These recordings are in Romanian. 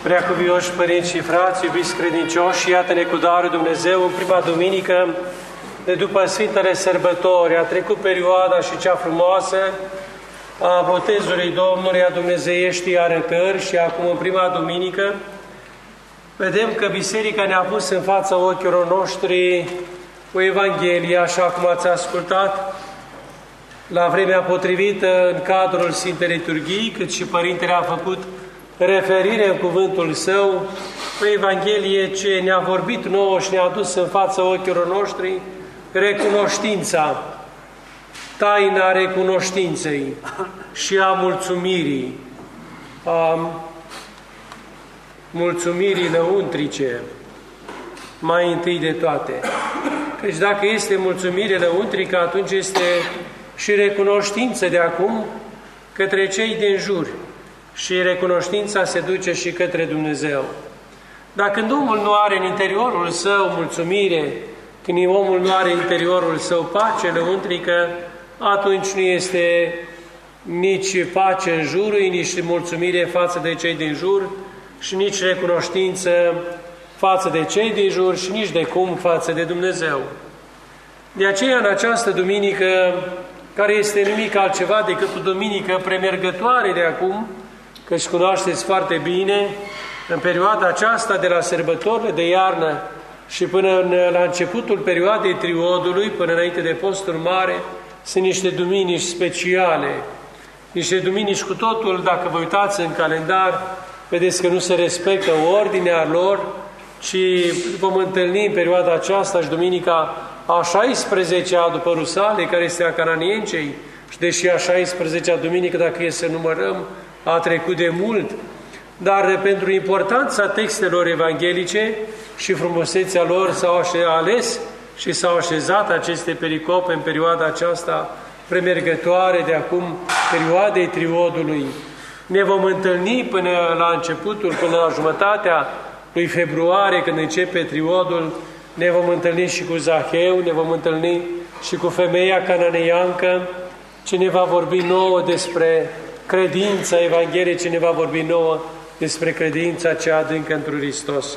Preacuvioși părinți și frați, iubiți credincioși, iată-ne cu darul Dumnezeu în prima duminică de după Sfintele Sărbători. A trecut perioada și cea frumoasă a botezului Domnului, a dumnezeieștii arătări și acum în prima duminică vedem că Biserica ne-a pus în fața ochilor noștri o Evanghelie, așa cum ați ascultat, la vremea potrivită în cadrul Sfintei Liturghii, cât și Părintele a făcut referire în cuvântul Său, o Evanghelie ce ne-a vorbit nouă și ne-a dus în fața ochilor noștri recunoștința, taina recunoștinței și a mulțumirii, mulțumirii lăuntrice, mai întâi de toate. Deci dacă este mulțumire lăuntrică, atunci este și recunoștință de acum către cei din jur. Și recunoștința se duce și către Dumnezeu. Dacă când omul nu are în interiorul său mulțumire, când omul nu are în interiorul său pace lăuntrică, atunci nu este nici pace în jurul, nici mulțumire față de cei din jur și nici recunoștință față de cei din jur și nici de cum față de Dumnezeu. De aceea, în această duminică, care este nimic altceva decât o duminică premergătoare de acum, căci cunoașteți foarte bine, în perioada aceasta de la sărbătorile de iarnă și până la începutul perioadei Triodului, până înainte de Postul Mare, sunt niște duminici speciale, niște duminici cu totul, dacă vă uitați în calendar, vedeți că nu se respectă ordinea lor, ci vom întâlni în perioada aceasta și duminica a 16-a după Rusale, care este a Canaaniencei, și deși a 16-a duminică, dacă e să numărăm, a trecut de mult, dar pentru importanța textelor evanghelice și frumusețea lor s-au ales și s-au așezat aceste pericope în perioada aceasta premergătoare de acum, perioadei Triodului. Ne vom întâlni până la începutul, până la jumătatea lui februarie, când începe Triodul, ne vom întâlni și cu Zaheu, ne vom întâlni și cu femeia cananeiancă, ce ne va vorbi nouă despre credința Evangheliei, ce ne va vorbi nouă despre credința cea adâncă într Hristos.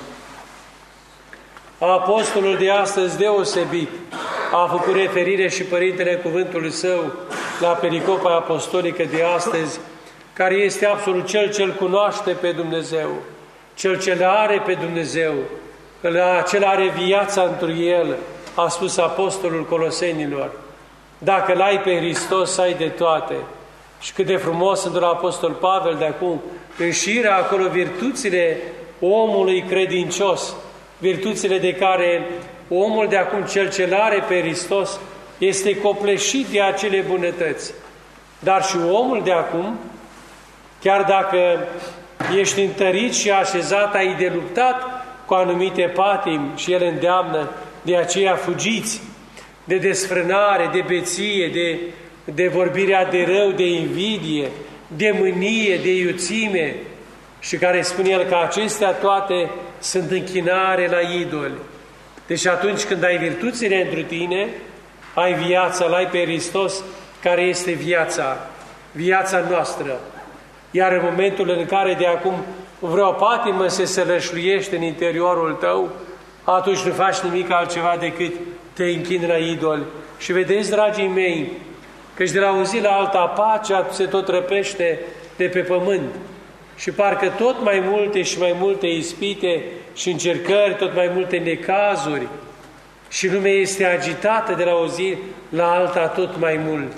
Apostolul de astăzi deosebit a făcut referire și Părintele în cuvântul său la pericopa apostolică de astăzi, care este absolut cel ce-L cunoaște pe Dumnezeu, cel ce-L are pe Dumnezeu, cel are viața întru El, a spus apostolul Colosenilor. Dacă l-ai pe Hristos, ai de toate. Și cât de frumos sunt la apostol Pavel de acum, înșirea acolo virtuțile omului credincios, virtuțile de care omul de acum, cel ce l-are pe Hristos, este copleșit de acele bunătăți. Dar și omul de acum, chiar dacă ești întărit și așezat, ai de luptat cu anumite patimi și el îndeamnă, de aceea fugiți de desfrânare, de beție, de vorbirea de rău, de invidie, de mânie, de iuțime, și care spune el că acestea toate sunt închinare la idoli. Deci atunci când ai virtuțile întru tine, ai viața, l-ai pe Hristos, care este viața noastră. Iar în momentul în care de acum vreo patimă se sălășluiește în interiorul tău, atunci nu faci nimic altceva decât te închini la idoli. Și vedeți, dragii mei, căci de la o zi la alta pacea se tot răpește de pe pământ și parcă tot mai multe și mai multe ispite și încercări, tot mai multe necazuri și lumea este agitată de la o zi la alta tot mai mult.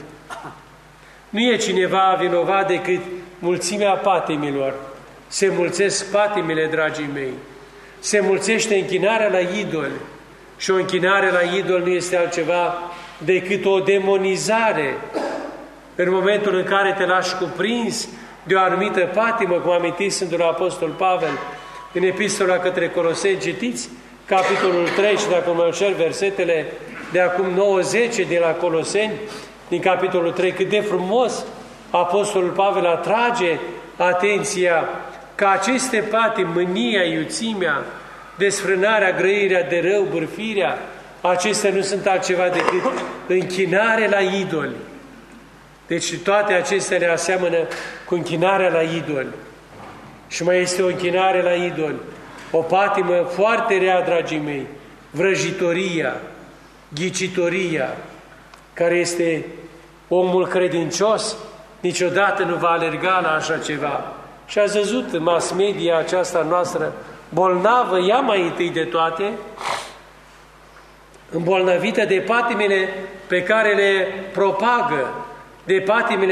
Nu e cineva vinovat decât mulțimea patimilor. Se mulțesc patimile, dragii mei. Se mulțește închinarea la idoli și o închinare la idol nu este altceva decât o demonizare. În momentul în care te lași cuprins de o anumită patimă, cum amintiți Sfântul Apostol Pavel, în Epistola către Coloseni, citiți capitolul 3 și dacă mă înșel versetele de acum 9-10 de la Coloseni, din capitolul 3, cât de frumos Apostolul Pavel atrage atenția că aceste patimi, mânia, iuțimea, desfrânarea, grăirea de rău, bârfirea, acestea nu sunt altceva decât închinare la idoli. Deci toate acestea le aseamănă cu închinarea la idoli. Și mai este o închinare la idoli, o patimă foarte rea, dragii mei, vrăjitoria, ghicitoria, care este omul credincios, niciodată nu va alerga la așa ceva. Și ați văzut mass media aceasta noastră, bolnavă, ea mai întâi de toate, îmbolnăvită de patimile pe care le propagă, de patimile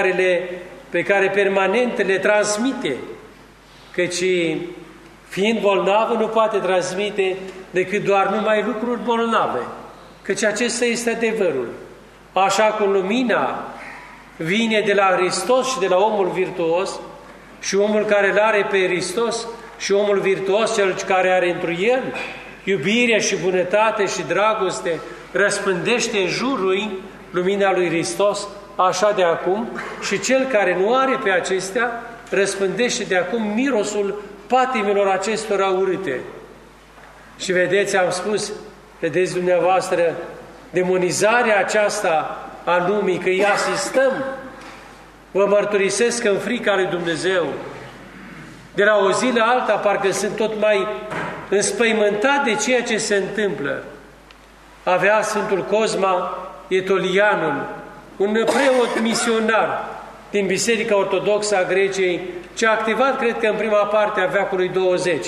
pe care permanent le transmite, căci fiind bolnavă nu poate transmite decât doar numai lucruri bolnave, căci acesta este adevărul. Așa cum lumina vine de la Hristos și de la omul virtuos, și omul care îl are pe Hristos și omul virtuos, cel care are întru el iubire și bunătate și dragoste, răspândește în jurul lumina lui Hristos, așa de acum, și cel care nu are pe acestea, răspândește de acum mirosul patimilor acestora urâte. Și vedeți, am spus, vedeți dumneavoastră, demonizarea aceasta a lumii, că îi asistăm, vă mărturisesc în frica lui Dumnezeu, de la o zi la alta, parcă sunt tot mai înspăimântat de ceea ce se întâmplă. Avea Sfântul Cosma Etolianul, un preot misionar din Biserica Ortodoxă a Greciei, ce a activat, cred că în prima parte a veacului 20.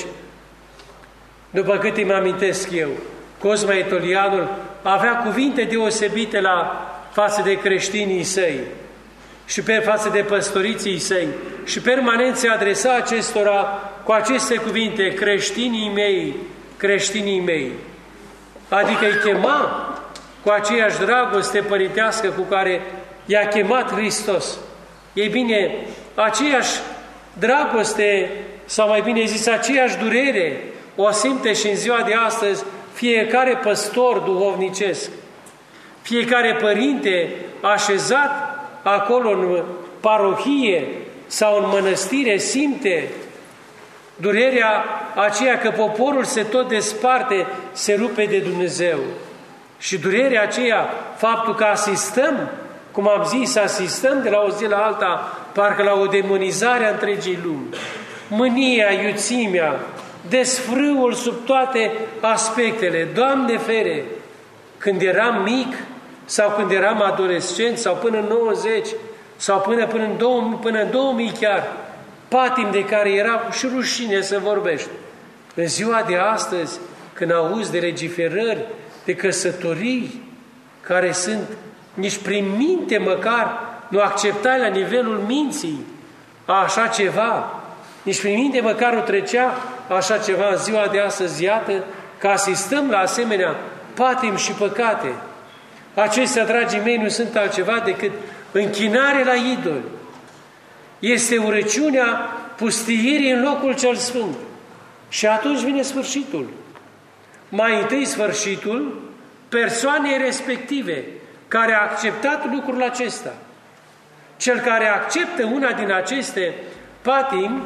După cât îmi amintesc eu, Cosma Etolianul avea cuvinte deosebite față de creștinii săi și față de păstoriții săi și permanent se adresa acestora cu aceste cuvinte: creștinii mei, creștinii mei. Adică îi chema cu aceeași dragoste părintească cu care i-a chemat Hristos. Ei bine, aceeași dragoste, sau mai bine zis, aceeași durere o simte și în ziua de astăzi fiecare păstor duhovnicesc, fiecare părinte așezat acolo în parohie sau în mănăstire simte durerea aceea că poporul se tot desparte, se rupe de Dumnezeu. Și durerea aceea, faptul că asistăm, cum am zis, asistăm de la o zi la alta, parcă la o demonizare a întregii lumi. Mânia, iuțimea, desfrâul sub toate aspectele. Doamne fere, când eram mic sau când eram adolescent sau până în 90 sau până în 2000 chiar, patim de care era și rușine să vorbești. În ziua de astăzi, când auzi de legiferări, de căsătorii care sunt nici prin minte măcar nu acceptai la nivelul minții așa ceva, nici prin minte măcar nu trecea așa ceva, în ziua de astăzi, iată că asistăm la asemenea patim și păcate. Acestea, dragii mei, nu sunt altceva decât închinare la idoli. Este urăciunea pustiirii în locul cel sfânt. Și atunci vine sfârșitul. Mai întâi sfârșitul persoanei respective care a acceptat lucrul acesta. Cel care acceptă una din aceste patim,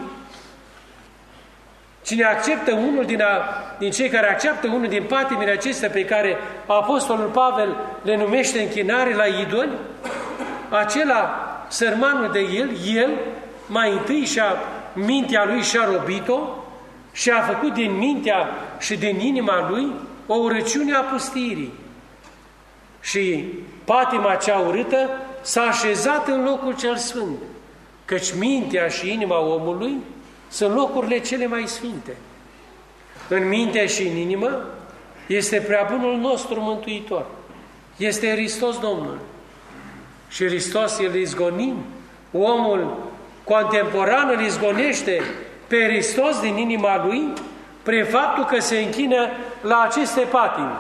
cine acceptă unul din cei care acceptă unul din patimile acestea pe care Apostolul Pavel le numește închinare la idoli, acela, sărmanul de el mai întâi mintea lui și-a robit-o și a făcut din mintea și din inima lui o urăciune a pustirii. Și patima cea urâtă s-a așezat în locul cel sfânt, căci mintea și inima omului sunt locurile cele mai sfinte. În minte și în inimă este prea bunul nostru Mântuitor. Este Hristos Domnul. Și Hristos îl izgonim. Omul contemporan îl izgonește pe Hristos din inima lui prin faptul că se închină la aceste patimi.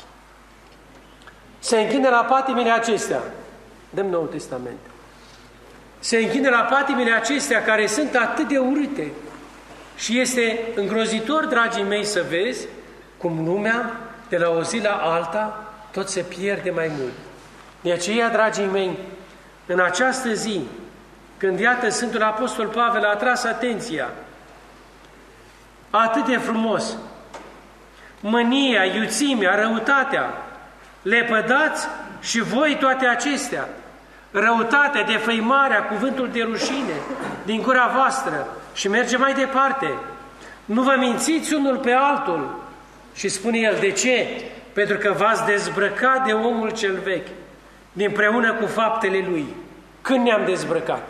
Se închină la patimile acestea. Dăm Noul Testament. Se închină la patimile acestea care sunt atât de urâte. Și este îngrozitor, dragii mei, să vezi cum lumea, de la o zi la alta, tot se pierde mai mult. De aceea, dragii mei, în această zi, când iată Sfântul Apostol Pavel a atras atenția, atât de frumos, mânia, iuțimea, răutatea, lepădați și voi toate acestea, răutatea, defăimarea, cuvântul de rușine din gura voastră, Și merge mai departe. Nu vă mințiți unul pe altul. Și spune el, de ce? Pentru că v-ați dezbrăcat de omul cel vechi, împreună cu faptele lui. Când ne-am dezbrăcat?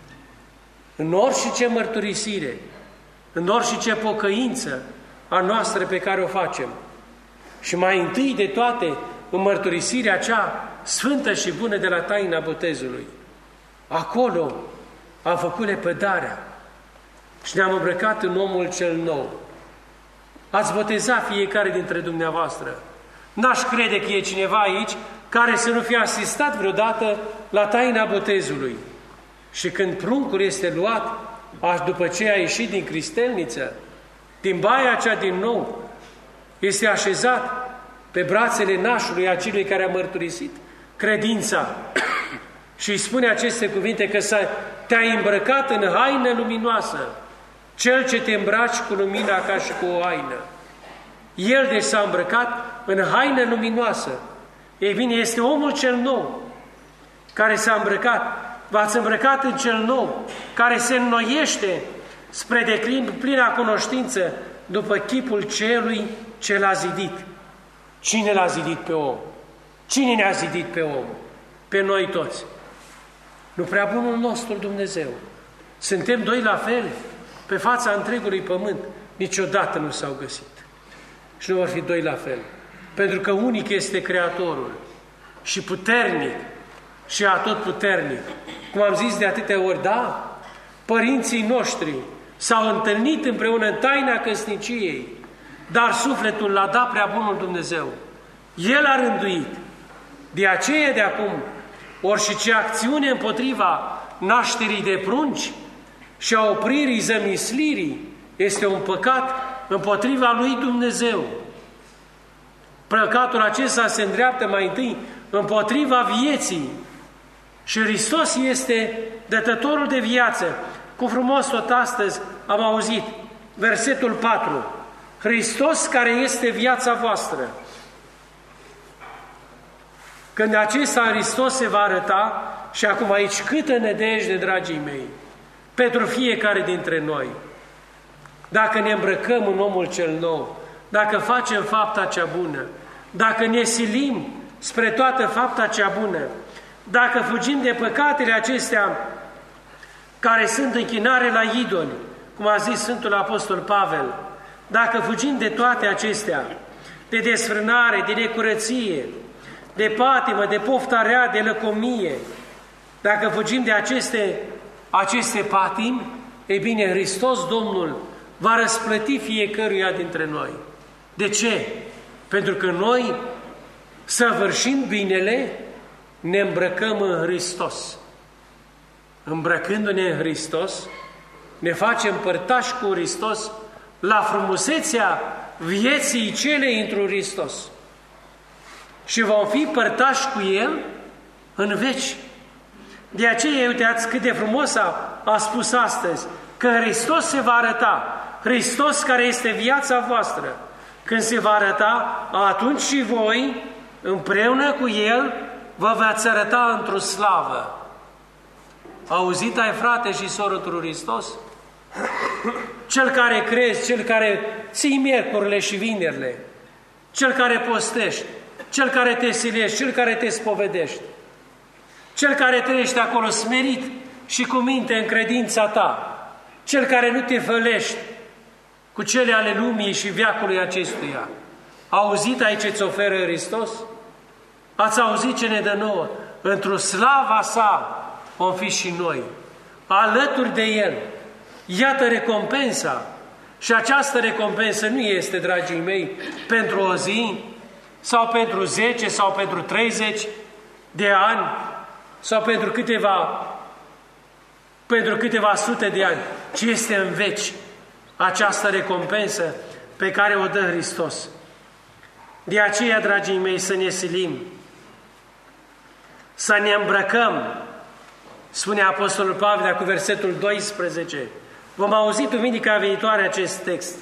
În orice mărturisire, în orice pocăință a noastră pe care o facem. Și mai întâi de toate, în mărturisirea cea sfântă și bună de la taina botezului. Acolo am făcut lepădarea și ne-am îmbrăcat în omul cel nou. Ați botezat fiecare dintre dumneavoastră. N-aș crede că e cineva aici care să nu fie asistat vreodată la taina botezului. Și când pruncul este luat, după ce a ieșit din cristelniță, din baia cea din nou, este așezat pe brațele nașului acelui care a mărturisit credința și îi spune aceste cuvinte că te-ai îmbrăcat în haină luminoasă, cel ce te îmbraci cu lumina ca și cu o haină. El deci s-a îmbrăcat în haină luminoasă. Ei bine, este omul cel nou care s-a îmbrăcat. V-ați îmbrăcat în cel nou, care se înnoiește spre deplina cunoștință după chipul celui ce l-a zidit. Cine l-a zidit pe om? Cine ne-a zidit pe om? Pe noi toți. Nu prea bunul nostru Dumnezeu. Suntem doi la fel pe fața întregului pământ. Niciodată nu s-au găsit. Și nu vor fi doi la fel. Pentru că unic este Creatorul și puternic și atotputernic. Cum am zis de atâtea ori, da, părinții noștri s-au întâlnit împreună în taina căsniciei, dar sufletul l-a dat prea bunul Dumnezeu. El a rânduit. De aceea de acum, orice acțiune împotriva nașterii de prunci și a opririi zămislirii este un păcat împotriva lui Dumnezeu. Păcatul acesta se îndreaptă mai întâi împotriva vieții. Și Hristos este dătătorul de viață. Cu frumos tot astăzi am auzit versetul 4. Hristos care este viața voastră. Când acesta Hristos se va arăta, și acum aici câtă nădejde, dragii mei, pentru fiecare dintre noi. Dacă ne îmbrăcăm în omul cel nou, dacă facem fapta cea bună, dacă ne silim spre toată fapta cea bună, dacă fugim de păcatele acestea care sunt închinare la idoli, cum a zis Sfântul Apostol Pavel, dacă fugim de toate acestea, de desfrânare, de necurăție, de patimă, de pofta rea, de lăcomie, dacă fugim de aceste patimi, ei bine, Hristos Domnul va răsplăti fiecăruia dintre noi. De ce? Pentru că noi, săvârșind binele, ne îmbrăcăm în Hristos. Îmbrăcându-ne în Hristos, ne facem părtași cu Hristos la frumusețea vieții cele într-un Hristos. Și vom fi părtași cu El în veci. De aceea, uitați cât de frumos a spus astăzi, că Hristos se va arăta, Hristos care este viața voastră. Când se va arăta, atunci și voi, împreună cu El, vă veți arăta într-o slavă. Auzit ai, frate și soră, într-un Hristos? Cel care crezi, cel care ții miercurile și vinerile, cel care postești, cel care te silești, cel care te spovedești, cel care trăiește acolo smerit și cu minte în credința ta, cel care nu te fălești cu cele ale lumii și veacului acestuia. Auzit ai ce-ți oferă Hristos? Ați auzit ce ne dă nouă? Într-o slava sa vom fi și noi, alături de El. Iată recompensa. Și această recompensă nu este, dragii mei, pentru o zi, sau pentru 10, sau pentru 30 de ani, sau pentru câteva sute de ani, ci este în veci această recompensă pe care o dă Hristos. De aceea, dragii mei, să ne silim, să ne îmbrăcăm, spune Apostolul Pavel cu versetul 12. Vom auzi duminica viitoare acest text.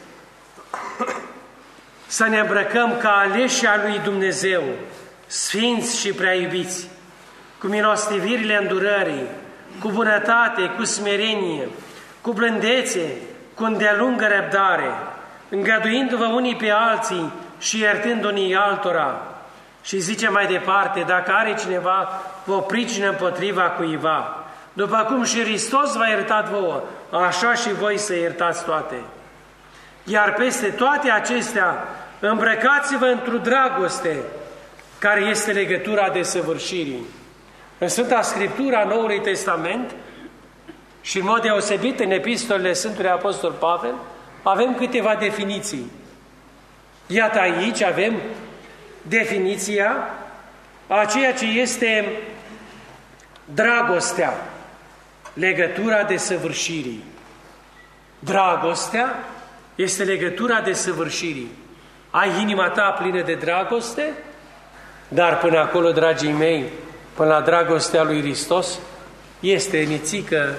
Să ne îmbrăcăm ca aleși al lui Dumnezeu, sfinți și prea iubiți, cu milostivirile îndurării, cu bunătate, cu smerenie, cu blândețe, cu îndelungă răbdare, îngăduindu-vă unii pe alții și iertând unii altora. Și zice mai departe, dacă are cineva o pricină împotriva cuiva, după cum și Hristos v-a iertat vouă, așa și voi să iertați toate. Iar peste toate acestea, îmbrăcați-vă într-o dragoste, care este legătura desăvârșirii. În Sfânta Scriptură a Noului Testament și în mod deosebit în epistolele Sfântului Apostol Pavel, avem câteva definiții. Iată aici avem definiția a ceea ce este dragostea, legătura desăvârșirii. Dragostea este legătura desăvârșirii. Ai inima ta plină de dragoste, dar până acolo, dragii mei, până la dragostea lui Hristos, este nițică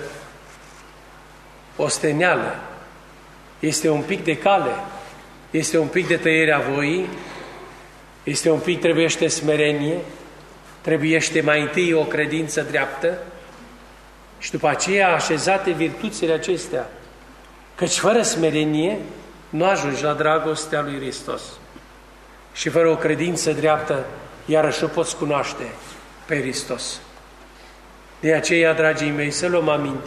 osteneală, este un pic de cale, este un pic de tăierea voii, este un pic, trebuiește smerenie, trebuiește mai întâi o credință dreaptă și după aceea așezate virtuțile acestea, căci fără smerenie nu ajungi la dragostea lui Hristos. Și fără o credință dreaptă, iarăși nu poți cunoaște pe Hristos. De aceea, dragii mei, să luăm aminte.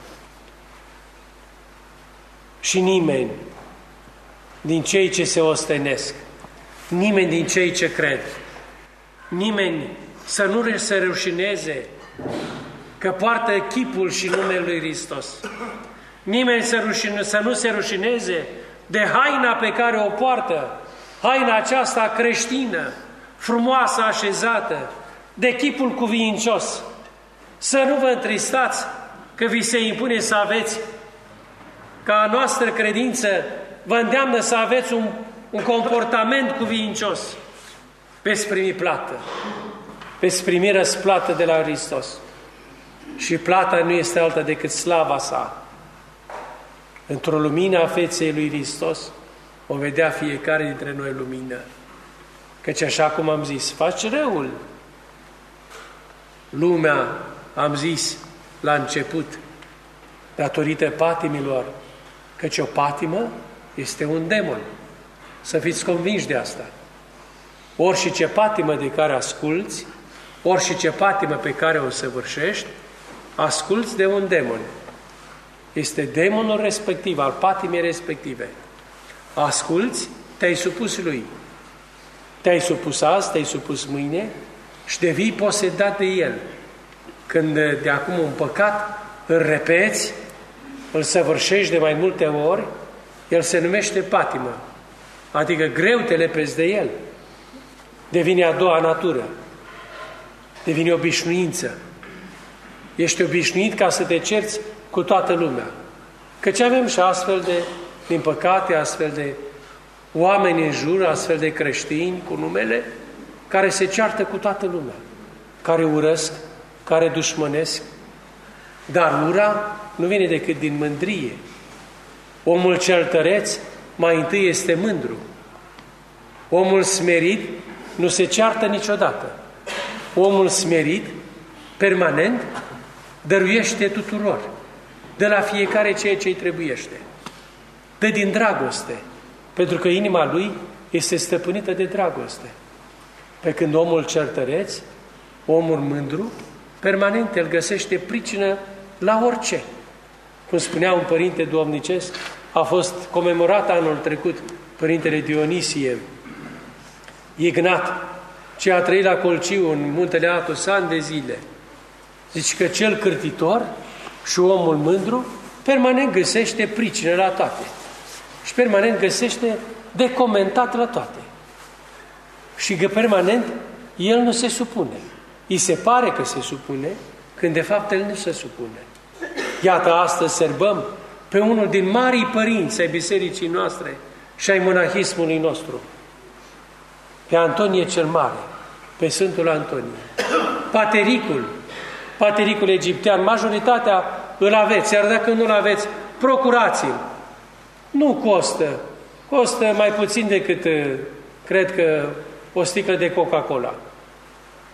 Și nimeni din cei ce se ostenesc, nimeni din cei ce cred, nimeni să nu se rușineze că poartă chipul și numele lui Hristos. Nimeni să nu se rușineze de haina pe care o poartă, haina aceasta creștină, frumoasă, așezată, de chipul cuvincios. Să nu vă întristați că vi se impune să aveți, ca a noastră credință vă îndeamnă să aveți un comportament cuvincios. Veți primi plată, veți primi răsplată de la Hristos. Și plata nu este alta decât slava sa. Într-o lumină a feței lui Hristos o vedea fiecare dintre noi lumină. Căci așa cum am zis, faci răul. Lumea, am zis la început, datorită patimilor, căci o patimă este un demon. Să fiți convinși de asta. Ori și ce patimă de care asculți, ori și ce patimă pe care o săvârșești, asculți de un demon. Este demonul respectiv, al patimei respective. Asculți, te-ai supus lui. Te-ai supus azi, te-ai supus mâine și devii posedat de el. Când de acum un păcat îl repeți, îl săvârșești de mai multe ori, el se numește patimă. Adică greu te lepezi de el. Devine a doua natură. Devine obișnuință. Ești obișnuit ca să te cerți cu toată lumea. Căci avem și astfel de, din păcate, astfel de oameni în jur, astfel de creștini cu numele, care se ceartă cu toată lumea, care urăsc, care dușmănesc. Dar ura nu vine decât din mândrie. Omul cel tăreț mai întâi este mândru. Omul smerit nu se ceartă niciodată. Omul smerit, permanent, dăruiește tuturor, de la fiecare ceea ce îi trebuiește. Dă din dragoste, pentru că inima lui este stăpânită de dragoste. Pe când omul cel tăreț, omul mândru, permanent îl găsește pricină la orice. Cum spunea un părinte duhovnicesc, a fost comemorat anul trecut Părintele Dionisie Ignat, ce a trăit la Colciu, în muntele Atos, ani de zile. Zice că cel cârtitor și omul mândru permanent găsește pricină la toate. Și permanent găsește de comentat la toate. Și că permanent el nu se supune. Îi se pare că se supune, când de fapt el nu se supune. Iată, astăzi sărbăm pe unul din marii părinți ai bisericii noastre și ai monahismului nostru, pe Antonie cel Mare, pe Sfântul Antonie. Patericul egiptean, majoritatea îl aveți, iar dacă nu-l aveți, procurați-l. Nu costă mai puțin decât, cred că, o sticlă de Coca-Cola.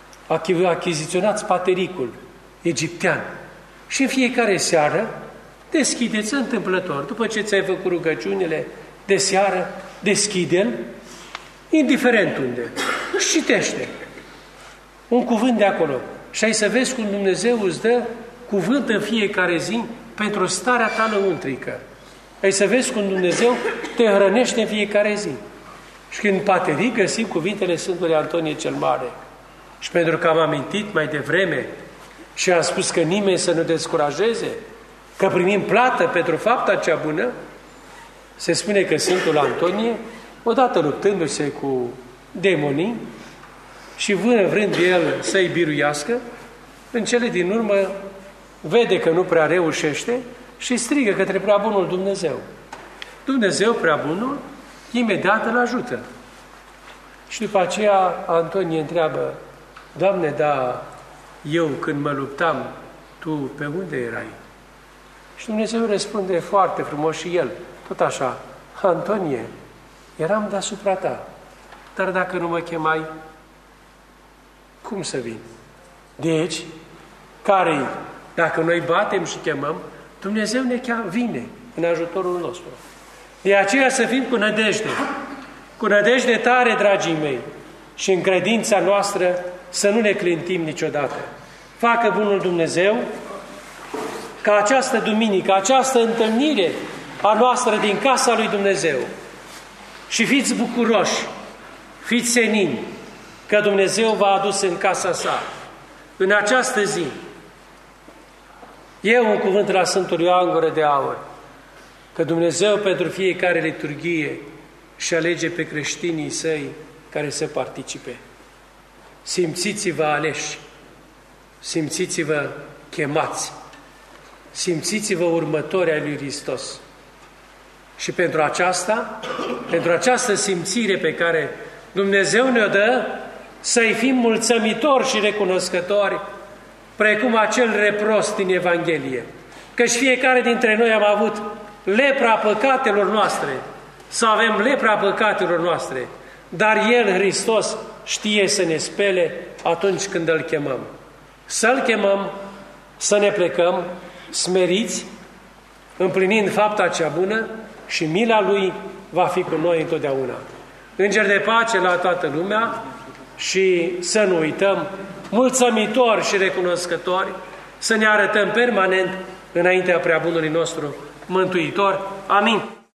Achiziționați patericul egiptean și în fiecare seară deschideți întâmplător. După ce ți-ai făcut rugăciunile de seară, deschide-l, indiferent unde, și citește un cuvânt de acolo. Și ai să vezi cum Dumnezeu îți dă cuvânt în fiecare zi pentru starea ta lăuntrică. Ai să vezi cum Dumnezeu te hrănește în fiecare zi. Și în paterii găsim cuvintele Sfântului Antonie cel Mare. Și pentru că am amintit mai devreme și am spus că nimeni să nu descurajeze, că primim plată pentru fapta cea bună, se spune că Sfântul Antonie, odată luptându-se cu demonii și vrând el să-i biruiască, în cele din urmă vede că nu prea reușește și strigă către prea bunul Dumnezeu. Dumnezeu, prea bunul, imediat îl ajută. Și după aceea Antonie întreabă: Doamne, da, eu când mă luptam, Tu pe unde erai? Și Dumnezeu răspunde foarte frumos și el, tot așa: Antonie, eram deasupra ta, dar dacă nu mă chemai, cum să vin? Deci, care-i? Dacă noi batem și chemăm, Dumnezeu ne vine în ajutorul nostru. De aceea să fim cu nădejde tare, dragii mei, și în credința noastră să nu ne clintim niciodată. Facă bunul Dumnezeu ca această duminică, această întâlnire a noastră din casa lui Dumnezeu, și fiți bucuroși, fiți senini, că Dumnezeu v-a adus în casa sa, în această zi. E un cuvânt la Sfântul Ioan Gură de Aur, că Dumnezeu pentru fiecare liturghie și alege pe creștinii săi care să participe. Simțiți-vă aleși, simțiți-vă chemați, simțiți-vă următori ai lui Hristos. Și pentru această simțire pe care Dumnezeu ne-o dă, să-i fim mulțămitori și recunoscători, precum acel repros din Evanghelie. Căci fiecare dintre noi am avut lepra păcatelor noastre, să avem lepra păcatelor noastre, dar El, Hristos, știe să ne spele atunci când Îl chemăm. Să-L chemăm, să ne plecăm smeriți, împlinind fapta cea bună, și mila Lui va fi cu noi întotdeauna. Îngeri de pace la toată lumea și să nu uităm, mulțămitori și recunoscători, să ne arătăm permanent înaintea preabunului nostru Mântuitor. Amin.